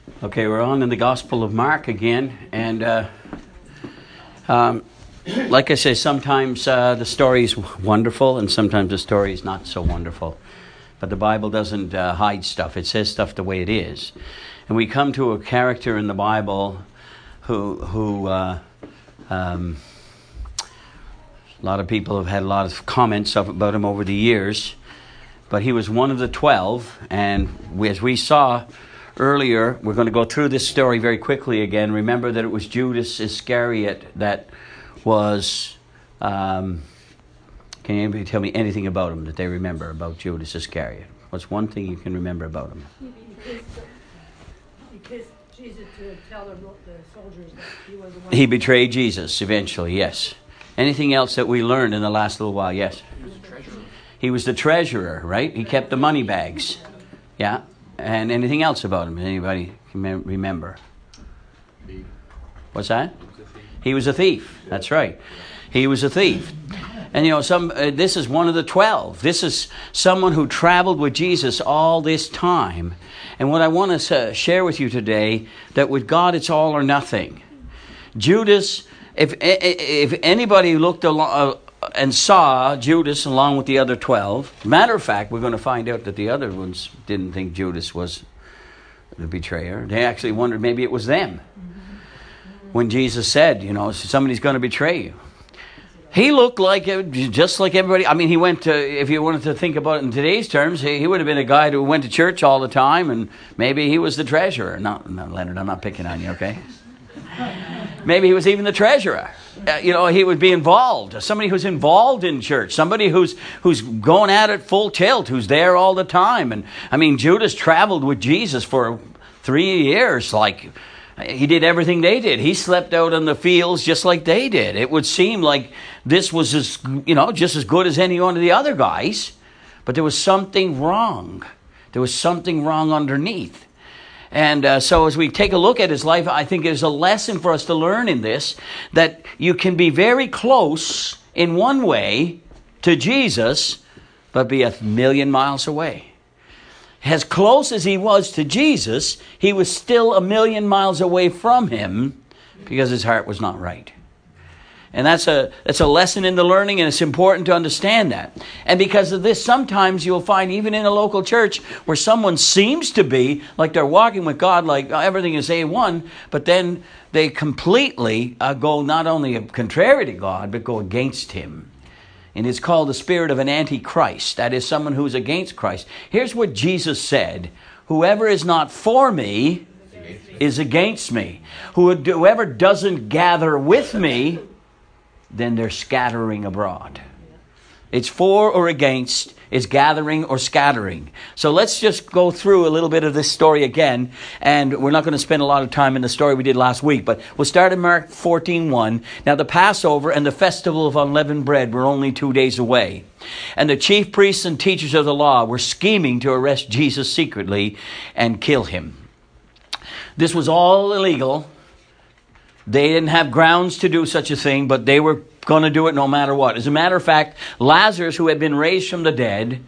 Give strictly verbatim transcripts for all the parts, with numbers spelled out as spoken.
Okay, we're on in the Gospel of Mark again, and uh, um, like I say, sometimes uh, the story is wonderful, and sometimes the story is not so wonderful. But the Bible doesn't uh, hide stuff; it says stuff the way it is. And we come to a character in the Bible who, who uh, um, a lot of people have had a lot of comments about him over the years. But he was one of the twelve, and we, as we saw earlier, we're going to go through this story very quickly again. Remember that it was Judas Iscariot that was... Um, can anybody tell me anything about him that they remember about Judas Iscariot? What's one thing you can remember about him? He kissed Jesus to tell the, the soldiers that he was the one. He betrayed Jesus eventually, yes. Anything else that we learned in the last little while? Yes. He was the treasurer. He was the treasurer, right? He kept the money bags. Yeah. And anything else about him? Anybody can remember? Thief. What's that? He was a thief. He was a thief. That's right. He was a thief. And you know, some uh, this is one of the twelve. This is someone who traveled with Jesus all this time. And what I want to uh, share with you today, that with God it's all or nothing. Judas, if if anybody looked along uh, and saw Judas along with the other twelve, matter of fact, we're going to find out that the other ones didn't think Judas was the betrayer. They actually wondered maybe it was them. When Jesus said, you know, somebody's going to betray you. He looked like, just like everybody. I mean, he went to, if you wanted to think about it in today's terms, he, he would have been a guy who went to church all the time, and maybe he was the treasurer. No, no, Leonard, I'm not picking on you, okay? Maybe he was even the treasurer. Uh, you know, he would be involved. Somebody who's involved in church. Somebody who's who's going at it full tilt, who's there all the time. And, I mean, Judas traveled with Jesus for three years, like... He did everything they did. He slept out in the fields just like they did. It would seem like this was as, you know, just as good as any one of the other guys. But there was something wrong. There was something wrong underneath. And uh, so as we take a look at his life, I think there's a lesson for us to learn in this, that you can be very close in one way to Jesus, but be a million miles away. As close as he was to Jesus, he was still a million miles away from him because his heart was not right. And that's a that's a lesson in the learning, and it's important to understand that. And because of this, sometimes you'll find even in a local church where someone seems to be like they're walking with God, like everything is A one, but then they completely uh, go not only contrary to God, but go against him. And it's called the spirit of an antichrist. That is someone who's against Christ. Here's what Jesus said. Whoever is not for me is against me. Whoever doesn't gather with me, then they're scattering abroad. It's for or against. It's gathering or scattering. So let's just go through a little bit of this story again. And we're not going to spend a lot of time in the story we did last week. But we'll start in Mark fourteen one. Now the Passover and the festival of unleavened bread were only two days away. And the chief priests and teachers of the law were scheming to arrest Jesus secretly and kill him. This was all illegal. They didn't have grounds to do such a thing, but they were going to do it no matter what. As a matter of fact, Lazarus, who had been raised from the dead,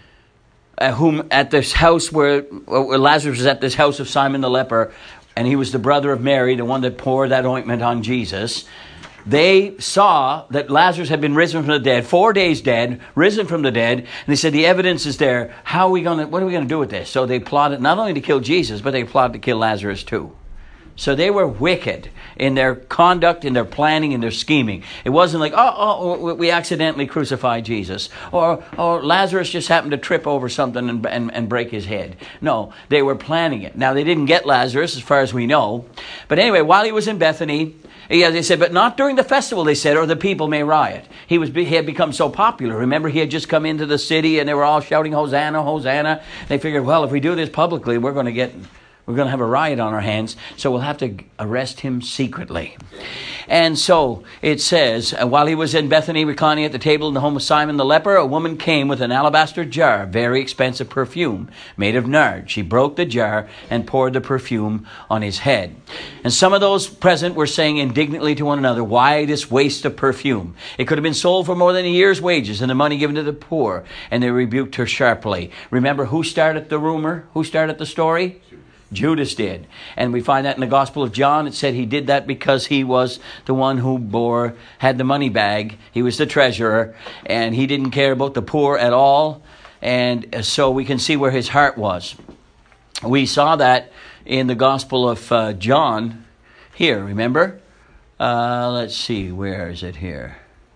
uh, whom at this house where, where Lazarus was at this house of Simon the leper, and he was the brother of Mary, the one that poured that ointment on Jesus. They saw that Lazarus had been risen from the dead, four days dead, risen from the dead, and they said, the evidence is there. How are we going to, what are we going to do with this? So they plotted not only to kill Jesus, but they plotted to kill Lazarus too. So they were wicked in their conduct, in their planning, in their scheming. It wasn't like, oh, oh, we accidentally crucified Jesus. Or, or Lazarus just happened to trip over something and, and, and break his head. No, they were planning it. Now, they didn't get Lazarus, as far as we know. But anyway, while he was in Bethany, yeah, they said, but not during the festival, they said, or the people may riot. He was he had become so popular. Remember, he had just come into the city and they were all shouting, Hosanna, Hosanna. They figured, well, if we do this publicly, we're going to get... We're going to have a riot on our hands, so we'll have to arrest him secretly. And so it says, while he was in Bethany reclining at the table in the home of Simon the leper, a woman came with an alabaster jar, very expensive perfume, made of nard. She broke the jar and poured the perfume on his head. And some of those present were saying indignantly to one another, why this waste of perfume? It could have been sold for more than a year's wages and the money given to the poor. And they rebuked her sharply. Remember who started the rumor? Who started the story? Judas did. And we find that in the Gospel of John. It said he did that because he was the one who bore, had the money bag. He was the treasurer, and he didn't care about the poor at all. And so we can see where his heart was. We saw that in the Gospel of uh, John here, remember? Uh, let's see, where is it here?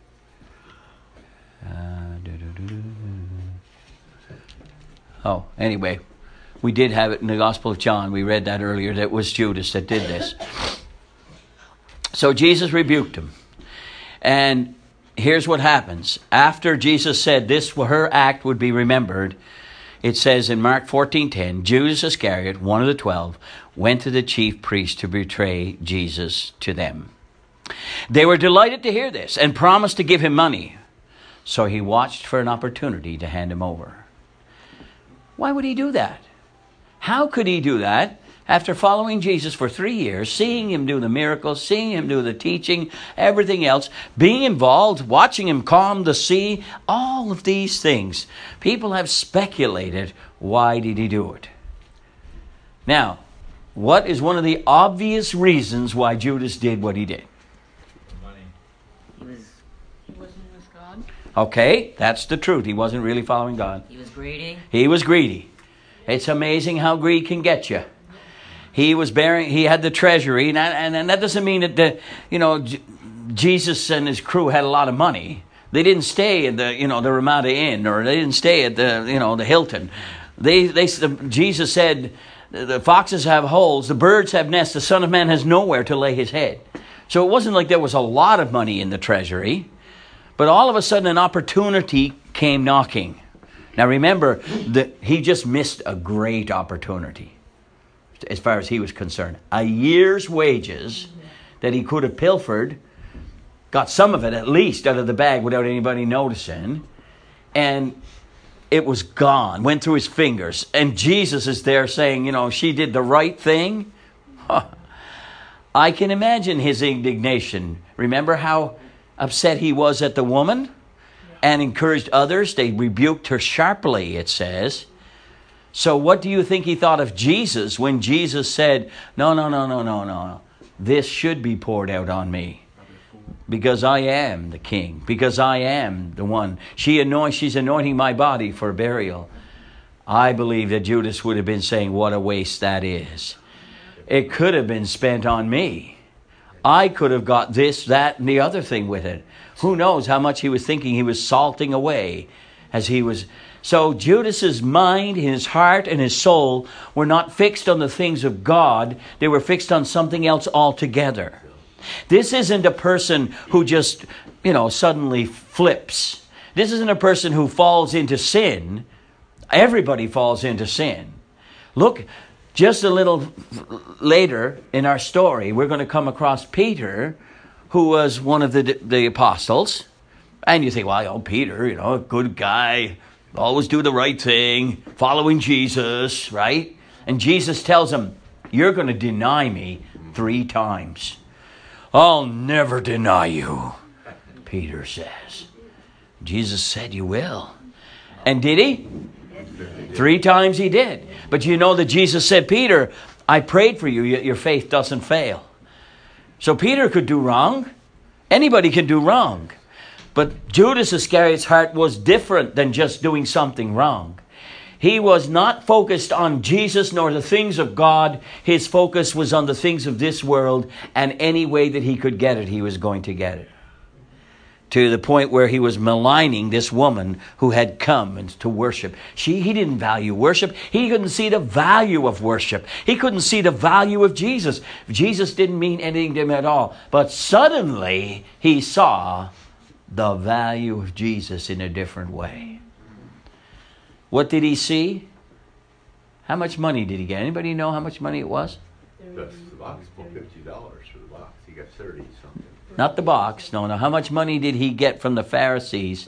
Uh, oh, anyway, we did have it in the Gospel of John. We read that earlier, that it was Judas that did this. So Jesus rebuked him. And here's what happens. After Jesus said this, her act would be remembered, it says in Mark fourteen ten, Judas Iscariot, one of the twelve, went to the chief priests to betray Jesus to them. They were delighted to hear this and promised to give him money. So he watched for an opportunity to hand him over. Why would he do that? How could he do that after following Jesus for three years, seeing him do the miracles, seeing him do the teaching, everything else, being involved, watching him calm the sea, all of these things? People have speculated, why did he do it? Now, what is one of the obvious reasons why Judas did what he did? He was, he wasn't with God. Okay, that's the truth. He wasn't really following God. He was greedy. He was greedy. It's amazing how greed can get you. He was bearing, he had the treasury, and, and, and that doesn't mean that the, you know, J- Jesus and his crew had a lot of money. They didn't stay at the, you know, the Ramada Inn, or they didn't stay at the, you know, the Hilton. They, they, Jesus said, the foxes have holes, the birds have nests, the Son of Man has nowhere to lay his head. So it wasn't like there was a lot of money in the treasury, but all of a sudden an opportunity came knocking. Now remember, that he just missed a great opportunity as far as he was concerned. A year's wages that he could have pilfered, got some of it at least out of the bag without anybody noticing, and it was gone, went through his fingers. And Jesus is there saying, you know, she did the right thing. Huh. I can imagine his indignation. Remember how upset he was at the woman and encouraged others? They rebuked her sharply, it says. So what do you think he thought of Jesus when Jesus said, no, no, no, no, no, no. This should be poured out on me because I am the king, because I am the one. She anoints, she's anointing my body for burial. I believe that Judas would have been saying, what a waste that is. It could have been spent on me. I could have got this, that, and the other thing with it. Who knows how much he was thinking he was salting away as he was. So Judas's mind, his heart, and his soul were not fixed on the things of God. They were fixed on something else altogether. This isn't a person who just, you know, suddenly flips. This isn't a person who falls into sin. Everybody falls into sin. Look, just a little later in our story, we're going to come across Peter, who was one of the the apostles. And you think, well, oh, Peter, you know, good guy, always do the right thing, following Jesus, right? And Jesus tells him, you're going to deny me three times. I'll never deny you, Peter says. Jesus said, you will. And did he? Three times he did. But you know that Jesus said, Peter, I prayed for you, yet your faith doesn't fail. So Peter could do wrong. Anybody can do wrong. But Judas Iscariot's heart was different than just doing something wrong. He was not focused on Jesus nor the things of God. His focus was on the things of this world, and any way that he could get it, he was going to get it. To the point where he was maligning this woman who had come and to worship. She, he didn't value worship. He couldn't see the value of worship. He couldn't see the value of Jesus. Jesus didn't mean anything to him at all. But suddenly he saw the value of Jesus in a different way. What did he see? How much money did he get? Anybody know how much money it was? That's the box for fifty dollars for the box. He got thirty something. Not the box. No, no. How much money did he get from the Pharisees?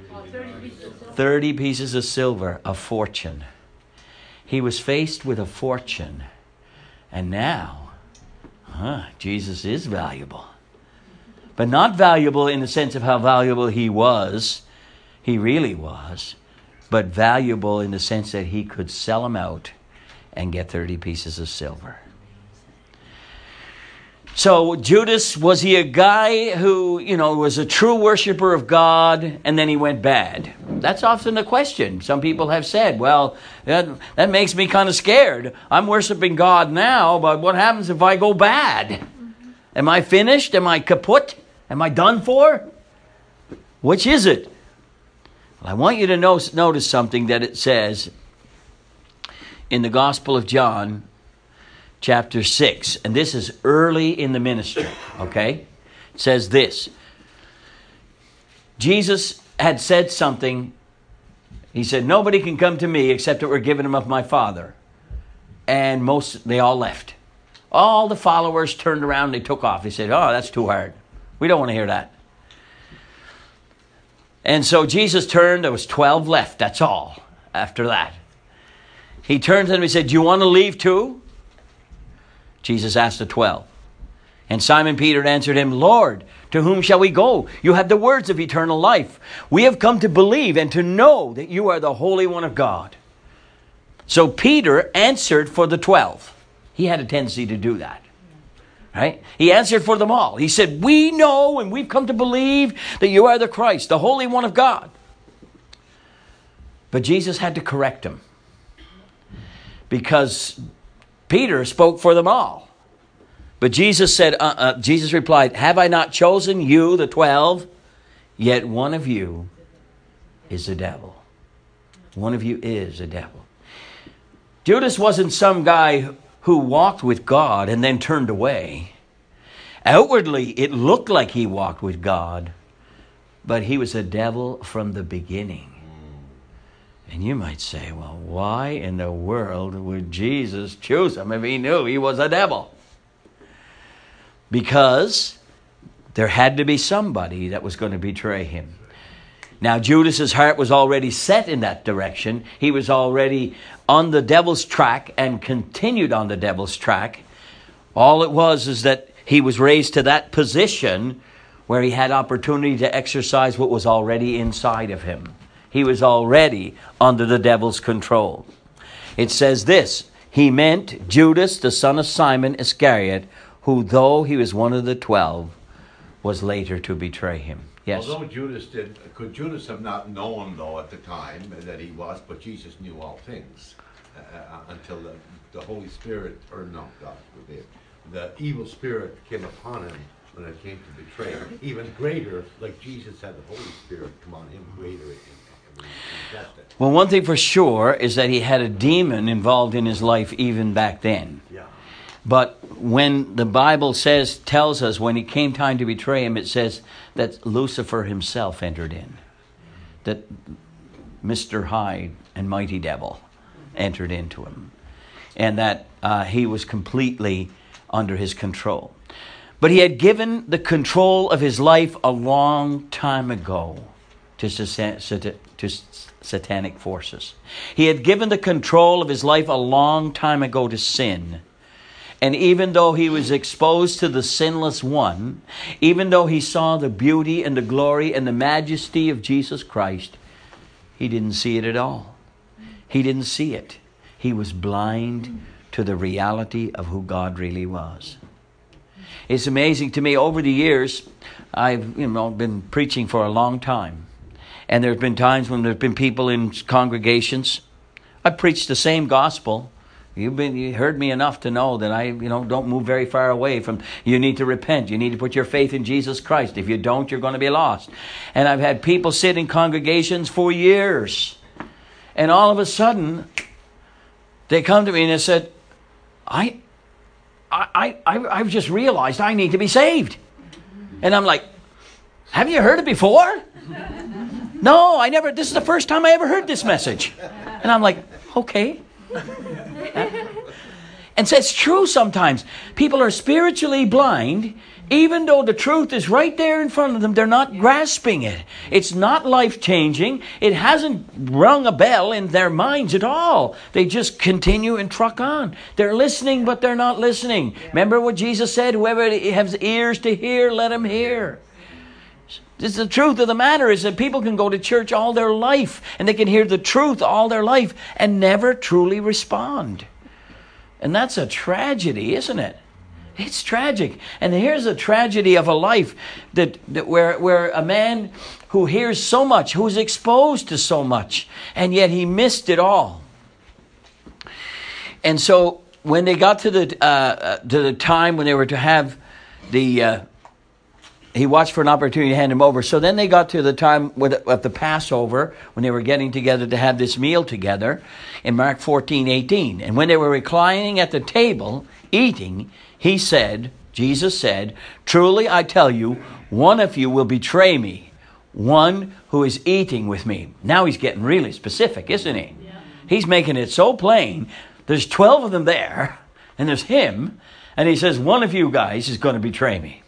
Thirty pieces of silver, a fortune. He was faced with a fortune. And now, huh, Jesus is valuable. But not valuable in the sense of how valuable he was. He really was. But valuable in the sense that he could sell him out and get thirty pieces of silver. So Judas, was he a guy who, you know, was a true worshiper of God and then he went bad? That's often the question. Some people have said, well, that, that makes me kind of scared. I'm worshiping God now, but what happens if I go bad? Am I finished? Am I kaput? Am I done for? Which is it? Well, I want you to know, notice something that it says in the Gospel of John, chapter six, and this is early in the ministry, okay? It says this. Jesus had said something. He said, nobody can come to me except it were given him of my Father. And most, they all left. All the followers turned around and they took off. He said, oh, that's too hard. We don't want to hear that. And so Jesus turned, there was twelve left, that's all, after that. He turned to them and he said, do you want to leave too? Jesus asked the twelve. And Simon Peter answered him, Lord, to whom shall we go? You have the words of eternal life. We have come to believe and to know that you are the Holy One of God. So Peter answered for the twelve. He had a tendency to do that. Right? He answered for them all. He said, we know and we've come to believe that you are the Christ, the Holy One of God. But Jesus had to correct him. Because Peter spoke for them all. But Jesus said, uh, uh, Jesus replied, have I not chosen you, the twelve? Yet one of you is a devil. One of you is a devil. Judas wasn't some guy who walked with God and then turned away. Outwardly, it looked like he walked with God, but he was a devil from the beginning. And you might say, well, why in the world would Jesus choose him if he knew he was a devil? Because there had to be somebody that was going to betray him. Now, Judas's heart was already set in that direction. He was already on the devil's track and continued on the devil's track. All it was is that he was raised to that position where he had opportunity to exercise what was already inside of him. He was already under the devil's control. It says this, he meant Judas, the son of Simon Iscariot, who though he was one of the twelve, was later to betray him. Yes. Although Judas did, could Judas have not known though at the time that he was, but Jesus knew all things uh, until the, the Holy Spirit, or no, God forbid, the evil spirit came upon him when it came to betray him. Even greater, like Jesus had the Holy Spirit come on him, greater in Well, one thing for sure is that he had a demon involved in his life even back then. Yeah. But when the Bible says, tells us when it came time to betray him, it says that Lucifer himself entered in. That Mister Hyde and Mighty Devil entered into him. And that uh, he was completely under his control. But he had given the control of his life a long time ago to to satanic forces. He had given the control of his life a long time ago to sin. And even though he was exposed to the sinless one, even though he saw the beauty and the glory and the majesty of Jesus Christ, he didn't see it at all. He didn't see it. He was blind to the reality of who God really was. It's amazing to me, over the years, I've you know been preaching for a long time. And there have been times when there have been people in congregations. I preached the same gospel. You've been, you heard me enough to know that I, you know, don't move very far away from, you need to repent. You need to put your faith in Jesus Christ. If you don't, you're going to be lost. And I've had people sit in congregations for years. And all of a sudden, they come to me and they said, I, I, I, I've just realized I need to be saved. And I'm like, have you heard it before? No, I never, this is the first time I ever heard this message. And I'm like, okay. And so it's true sometimes. People are spiritually blind, even though the truth is right there in front of them. They're not grasping it. It's not life-changing. It hasn't rung a bell in their minds at all. They just continue and truck on. They're listening, but they're not listening. Remember what Jesus said? Whoever has ears to hear, let him hear. This is the truth of the matter, is that people can go to church all their life and they can hear the truth all their life and never truly respond. And that's a tragedy, isn't it? It's tragic. And here's a tragedy of a life that, that where, where a man who hears so much, who's exposed to so much, and yet he missed it all. And so when they got to the uh, to the time when they were to have the, uh, he watched for an opportunity to hand him over. So then they got to the time with, of the Passover, when they were getting together to have this meal together, in Mark fourteen eighteen. And when they were reclining at the table, eating, he said, Jesus said, "Truly I tell you, one of you will betray me, one who is eating with me." Now he's getting really specific, isn't he? Yeah. He's making it so plain. There's twelve of them there, and there's him, and he says, one of you guys is going to betray me.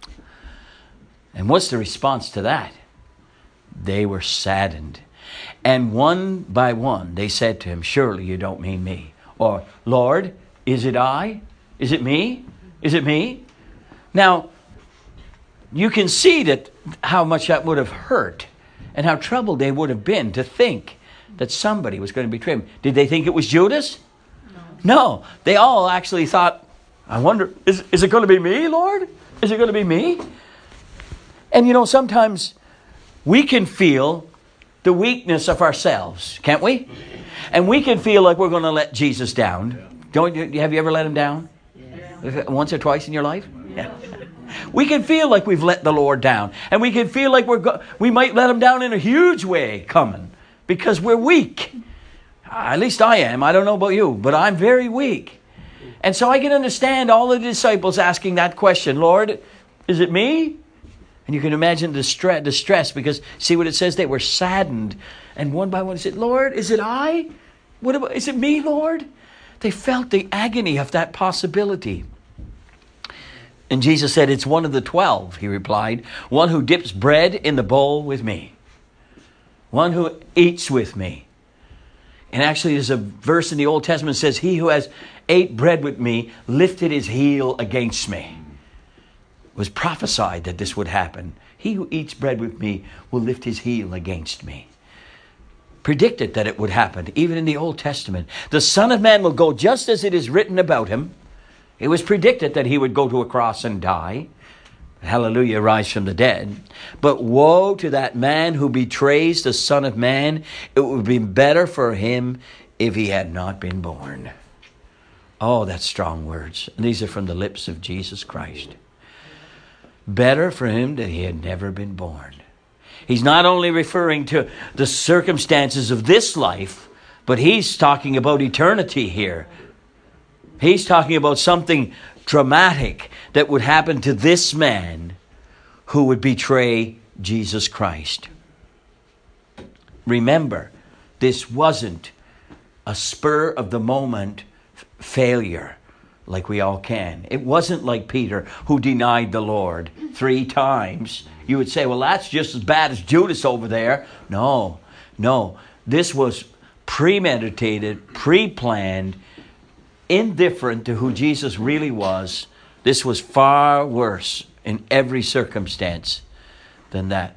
And what's the response to that? They were saddened. And one by one, they said to him, "Surely you don't mean me." Or, "Lord, is it I? Is it me? Is it me?" Now, you can see that how much that would have hurt and how troubled they would have been to think that somebody was going to betray him. Did they think it was Judas? No. No. They all actually thought, "I wonder, is, is it going to be me, Lord? Is it going to be me?" And you know, sometimes we can feel the weakness of ourselves, can't we? And we can feel like we're going to let Jesus down. Don't you, have you ever let him down? Yeah. Once or twice in your life? Yeah. We can feel like we've let the Lord down. And we can feel like we're go- we might let him down in a huge way coming because we're weak. At least I am. I don't know about you, but I'm very weak. And so I can understand all the disciples asking that question, "Lord, is it me?" And you can imagine the stre- distress because see what it says? They were saddened. And one by one said, "Lord, is it I? What about, is it me, Lord?" They felt the agony of that possibility. And Jesus said, "It's one of the twelve," he replied, "one who dips bread in the bowl with me. One who eats with me." And actually there's a verse in the Old Testament that says, "He who has ate bread with me lifted his heel against me." It was prophesied that this would happen. "He who eats bread with me will lift his heel against me." Predicted that it would happen, even in the Old Testament. The Son of Man will go just as it is written about him. It was predicted that he would go to a cross and die. Hallelujah, rise from the dead. But woe to that man who betrays the Son of Man. It would be better for him if he had not been born. Oh, that's strong words. And these are from the lips of Jesus Christ. Better for him that he had never been born. He's not only referring to the circumstances of this life, but he's talking about eternity here. He's talking about something dramatic that would happen to this man who would betray Jesus Christ. Remember, this wasn't a spur of the moment failure like we all can. It wasn't like Peter who denied the Lord three times. You would say, well, that's just as bad as Judas over there. No, no. This was premeditated, pre-planned, indifferent to who Jesus really was. This was far worse in every circumstance than that.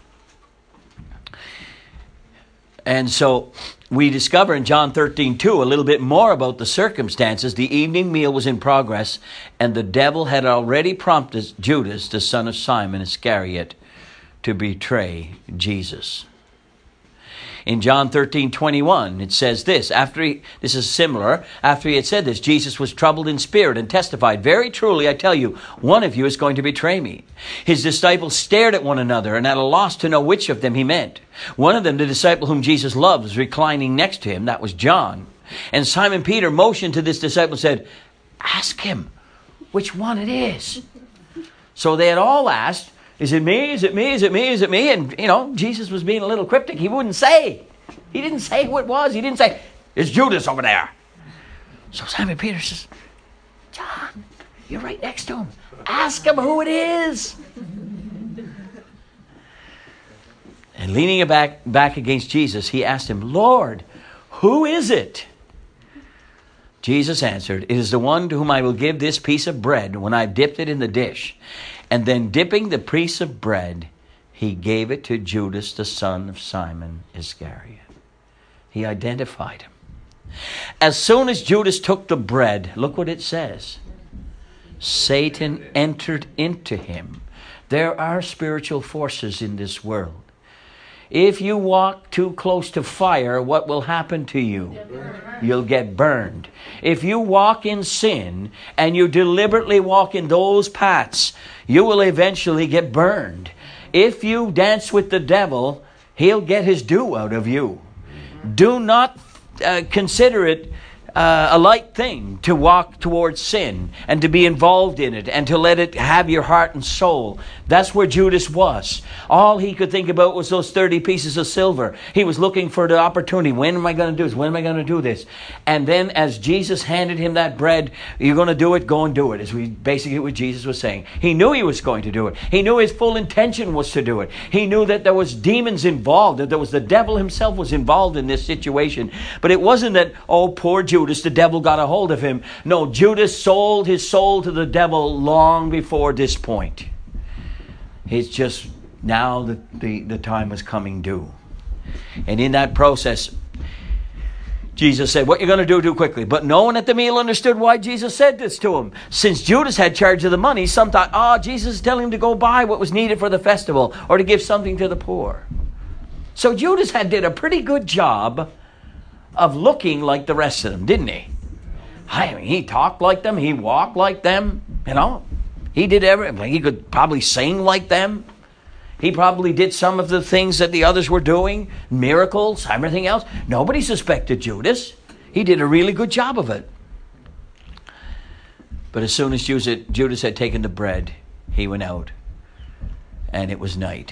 And so we discover in John thirteen two a little bit more about the circumstances. The evening meal was in progress, and the devil had already prompted Judas, the son of Simon Iscariot, to betray Jesus. In John thirteen twenty-one, it says this. After he, this is similar. After he had said this, Jesus was troubled in spirit and testified, "Very truly, I tell you, one of you is going to betray me." His disciples stared at one another and at a loss to know which of them he meant. One of them, the disciple whom Jesus loved, was reclining next to him. That was John. And Simon Peter motioned to this disciple and said, "Ask him which one it is." So they had all asked, "Is it me? Is it me? Is it me? Is it me?" And, you know, Jesus was being a little cryptic. He wouldn't say. He didn't say who it was. He didn't say, "It's Judas over there." So Simon Peter says, "John, you're right next to him. Ask him who it is." And leaning back, back against Jesus, he asked him, "Lord, who is it?" Jesus answered, "It is the one to whom I will give this piece of bread when I've dipped it in the dish." And then dipping the piece of bread, he gave it to Judas, the son of Simon Iscariot. He identified him. As soon as Judas took the bread, look what it says. Satan entered into him. There are spiritual forces in this world. If you walk too close to fire, what will happen to you? You'll get burned. If you walk in sin and you deliberately walk in those paths, you will eventually get burned. If you dance with the devil, he'll get his due out of you. Do not uh, consider it Uh, a light thing to walk towards sin and to be involved in it and to let it have your heart and soul. That's where Judas was. All he could think about was those thirty pieces of silver. He was looking for the opportunity. When am I going to do this? When am I going to do this? And then as Jesus handed him that bread, you're going to do it, go and do it. As we basically what Jesus was saying. He knew he was going to do it. He knew his full intention was to do it. He knew that there was demons involved, that there was the devil himself was involved in this situation. But it wasn't that, oh, poor Judas, the devil got a hold of him. No, Judas sold his soul to the devil long before this point. It's just now that the, the time was coming due. And in that process, Jesus said, what you're going to do, do quickly. But no one at the meal understood why Jesus said this to him. Since Judas had charge of the money, some thought, oh, Jesus is telling him to go buy what was needed for the festival or to give something to the poor. So Judas had did a pretty good job of looking like the rest of them, didn't he? I mean, he talked like them. He walked like them. You know, he did everything. He could probably sing like them. He probably did some of the things that the others were doing, miracles, everything else. Nobody suspected Judas. He did a really good job of it. But as soon as Judas had taken the bread, he went out, and it was night.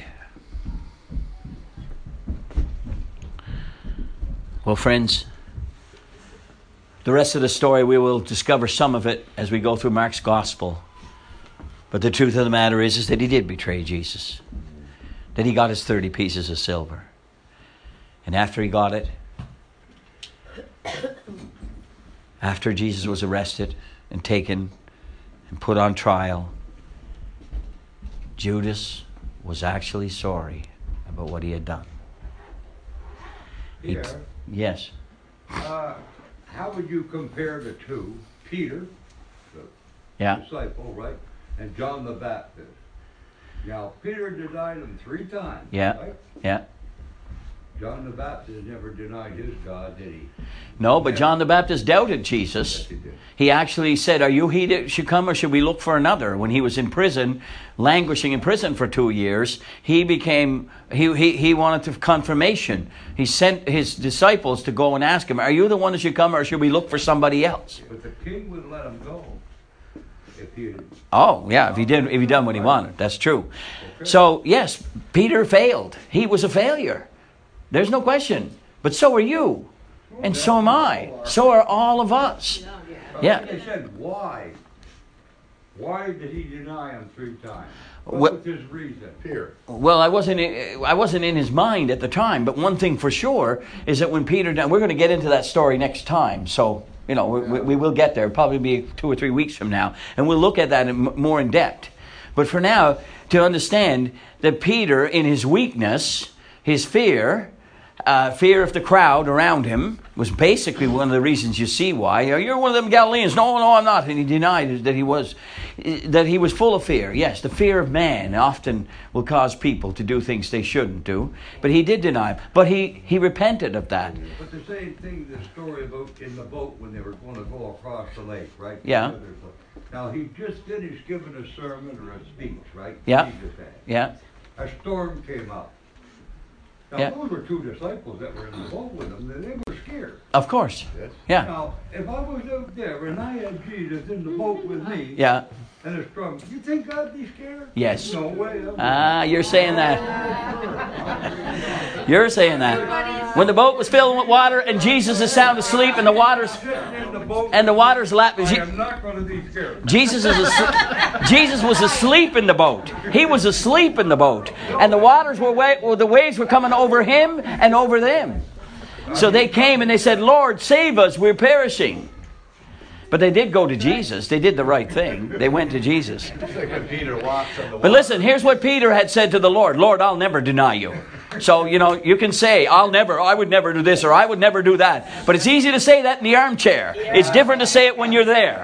Well, friends, the rest of the story, we will discover some of it as we go through Mark's gospel. But the truth of the matter is, is that he did betray Jesus. That he got his thirty pieces of silver. And after he got it, after Jesus was arrested and taken and put on trial, Judas was actually sorry about what he had done. He, Yeah. yes. Uh, how would you compare the two? Peter, the Yeah. disciple, right? And John the Baptist. Now, Peter denied him three times. Yeah. Right? Yeah. John the Baptist never denied his God, did he? No, but John the Baptist doubted Jesus. Yes, he did. He actually said, are you he that should come or should we look for another? When he was in prison, languishing in prison for two years, he became, he, he, he wanted to confirmation. He sent his disciples to go and ask him, are you the one that should come or should we look for somebody else? But the king would let him go if he had. Oh, yeah, if he did, if he done what he wanted. That's true. So, yes, Peter failed. He was a failure. There's no question. But so are you. And so am I. So are all of us. But Yeah. They said, why? Why did he deny him three times? What What- was his reason? Fear. Well, I wasn't I wasn't in his mind at the time, but one thing for sure is that when Peter, we're going to get into that story next time. So, you know, we, we will get there. It'll probably be two or three weeks from now, and we'll look at that in, more in depth. But for now, to understand that Peter, in his weakness, his fear, uh, fear of the crowd around him, was basically one of the reasons you see why. You're one of them Galileans. No, no, I'm not. And he denied that he was, that he was full of fear. Yes, the fear of man often will cause people to do things they shouldn't do. But he did deny him. But he, he repented of that. But the same thing, the story about in the boat when they were going to go across the lake, right? Yeah. Now, he just finished giving a sermon or a speech, right? Yeah. Jesus had. Yeah. A storm came up. Now, Yeah. those were two disciples that were in the boat with him, and they were scared. Of course. Yes. Yeah. Now, if I was out there and I had Jesus in the boat with me, Yeah. and a storm, you think I'd be scared? Yes. No way. I wouldn't. Ah, you're saying that. You're saying that. When the boat was filled with water and Jesus is sound asleep and the waters Sitting in the boat, and the waters lap. I am not going to be scared. Jesus is asleep. Jesus was asleep in the boat. He was asleep in the boat, and the waters were wa- well, the waves were coming over him and over them. So they came and they said, "Lord, save us! We're perishing." But they did go to Jesus. They did the right thing. They went to Jesus. It's like when Peter walks on the water. But listen, here's what Peter had said to the Lord: "Lord, I'll never deny you." So, you know, you can say, I'll never, I would never do this, or I would never do that. But it's easy to say that in the armchair. It's different to say it when you're there.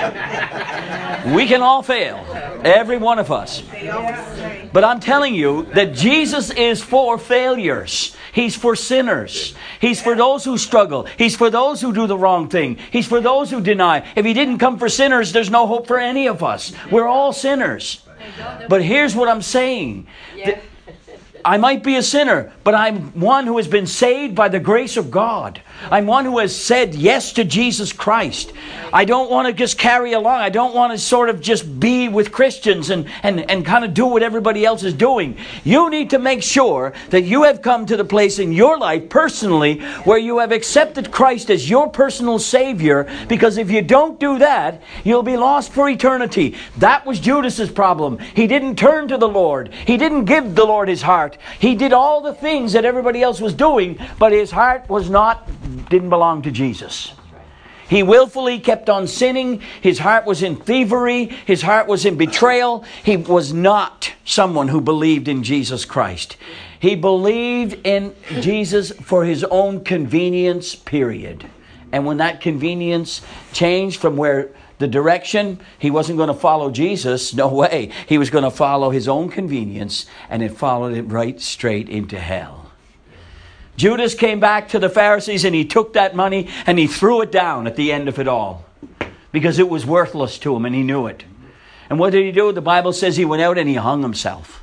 We can all fail. Every one of us. But I'm telling you that Jesus is for failures. He's for sinners. He's for those who struggle. He's for those who do the wrong thing. He's for those who deny. If He didn't come for sinners, there's no hope for any of us. We're all sinners. But here's what I'm saying. That I might be a sinner, but I'm one who has been saved by the grace of God. I'm one who has said yes to Jesus Christ. I don't want to just carry along. I don't want to sort of just be with Christians and, and, and kind of do what everybody else is doing. You need to make sure that you have come to the place in your life personally where you have accepted Christ as your personal Savior, because if you don't do that, you'll be lost for eternity. That was Judas's problem. He didn't turn to the Lord. He didn't give the Lord his heart. He did all the things that everybody else was doing, but his heart was not, didn't belong to Jesus. He willfully kept on sinning. His heart was in thievery. His heart was in betrayal. He was not someone who believed in Jesus Christ. He believed in Jesus for his own convenience, period. And when that convenience changed from where the direction, he wasn't going to follow Jesus. No way. He was going to follow his own convenience, and it followed him right straight into hell. Judas came back to the Pharisees and he took that money and he threw it down at the end of it all, because it was worthless to him and he knew it. And what did he do? The Bible says he went out and he hung himself.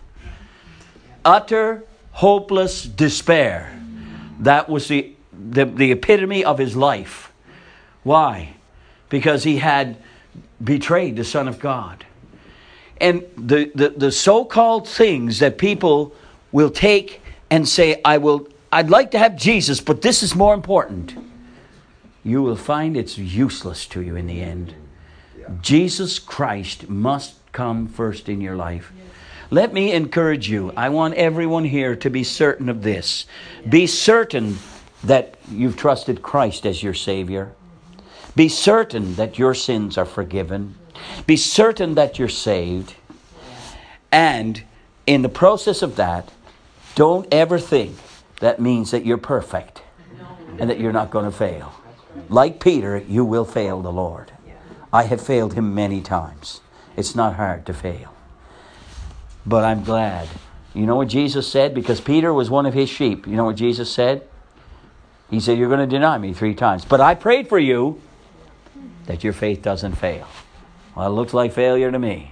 Utter, hopeless despair. That was the, the, the epitome of his life. Why? Because he had betrayed the Son of God. And the, the, the so-called things that people will take and say, I will, I'd like to have Jesus, but this is more important. You will find it's useless to you in the end. Yeah. Jesus Christ must come first in your life. Yeah. Let me encourage you. I want everyone here to be certain of this. Yeah. Be certain that you've trusted Christ as your Savior. Be certain that your sins are forgiven. Be certain that you're saved. And in the process of that, don't ever think that means that you're perfect and that you're not going to fail. Like Peter, you will fail the Lord. I have failed him many times. It's not hard to fail. But I'm glad. You know what Jesus said? Because Peter was one of his sheep. You know what Jesus said? He said, you're going to deny me three times. But I prayed for you that your faith doesn't fail. Well, it looks like failure to me.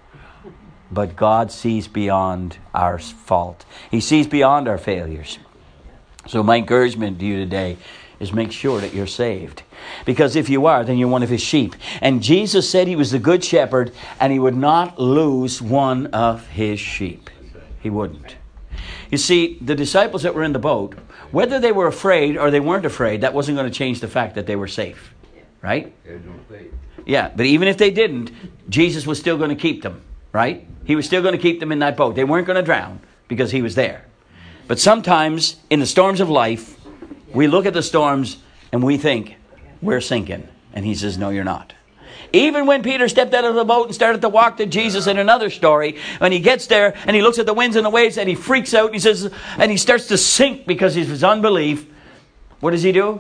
But God sees beyond our fault. He sees beyond our failures. So my encouragement to you today is make sure that you're saved. Because if you are, then you're one of his sheep. And Jesus said he was the good shepherd and he would not lose one of his sheep. He wouldn't. You see, the disciples that were in the boat, whether they were afraid or they weren't afraid, that wasn't going to change the fact that they were safe. Right? Yeah, but even if they didn't, Jesus was still going to keep them. Right? He was still going to keep them in that boat. They weren't going to drown because he was there. But sometimes in the storms of life, we look at the storms and we think we're sinking. And he says, no, you're not. Even when Peter stepped out of the boat and started to walk to Jesus in another story, when he gets there and he looks at the winds and the waves and he freaks out and he says, and he starts to sink because of his unbelief. What does he do?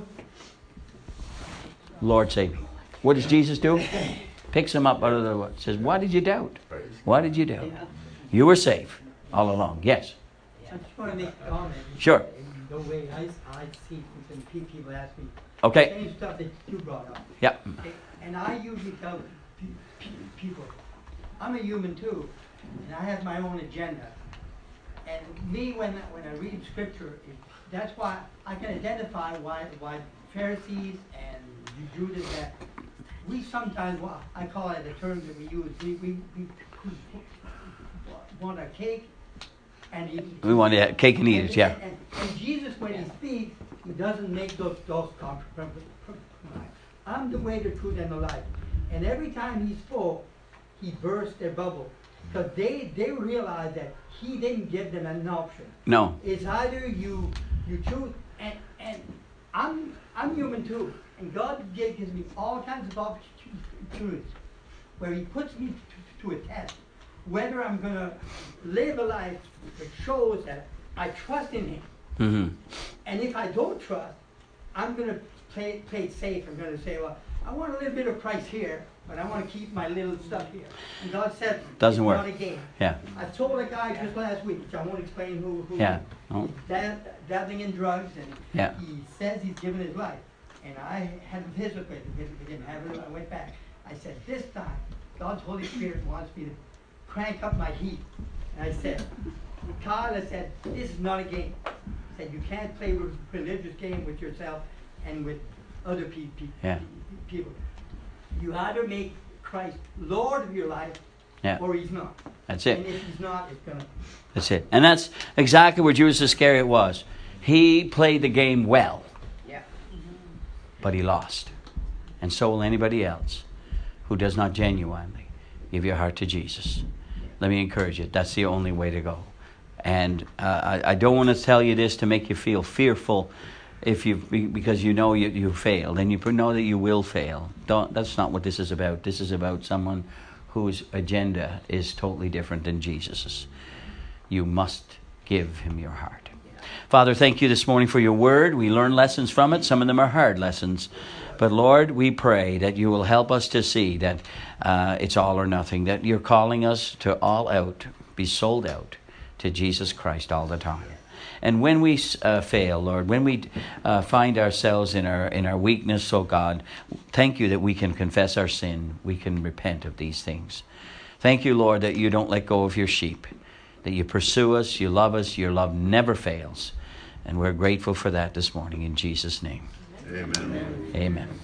Lord, save me. What does Jesus do? Picks him up out of the water. Says, why did you doubt? Why did you doubt? You were safe all along. Yes. I just want to make a comment. Sure. The way I, I see things, and people ask me. Okay. Same stuff that you brought up. Yeah. And I usually tell pe- pe- people, I'm a human too, and I have my own agenda. And me, when when I read Scripture, it, that's why I can identify why why Pharisees and Judas that we sometimes, well, I call it a term that we use. We we, we want a cake. And he, we want a cake and eat it, yeah. And, and, and Jesus, when he speaks, he doesn't make those those compromises. I'm the way, the truth, and the life. And every time he spoke, he burst their bubble. Because they, they realized that he didn't give them an option. No. It's either you you choose, and, and I'm I'm human too. And God gives me all kinds of opportunities where he puts me to, to a test. Whether I'm going to live a life that shows that I trust in him. Mm-hmm. And if I don't trust, I'm going to play, play it safe. I'm going to say, well, I want a little bit of Christ here, but I want to keep my little stuff here. And God said, Doesn't it's work. not a game. Yeah. I told a guy just last week, which I won't explain who, who Yeah. Oh. he's dab, dabbling in drugs, and Yeah. he says he's given his life. And I had a visit with him, with him, having- I went back. I said, this time, God's Holy Spirit wants me to crank up my heat. And I said, Todd, I said, this is not a game. I said, you can't play with religious game with yourself and with other pe- pe- Yeah. pe- people. You either make Christ Lord of your life, Yeah. or he's not. That's And it. if he's not, it's gonna. That's it. And that's exactly where Judas Iscariot was. He played the game well, Yeah. but he lost. And so will anybody else who does not genuinely give your heart to Jesus. Let me encourage you. That's the only way to go. And uh, I, I don't want to tell you this to make you feel fearful if you because you know you, you failed, and you know that you will fail. Don't. That's not what this is about. This is about someone whose agenda is totally different than Jesus's. You must give him your heart. Father, thank you this morning for your word. We learn lessons from it. Some of them are hard lessons. But Lord, we pray that you will help us to see that uh, it's all or nothing, that you're calling us to all out, be sold out to Jesus Christ all the time. And when we uh, fail, Lord, when we uh, find ourselves in our in our weakness, oh God, thank you that we can confess our sin. We can repent of these things. Thank you, Lord, that you don't let go of your sheep, that you pursue us, you love us, your love never fails. And we're grateful for that this morning in Jesus' name. Amen. Amen.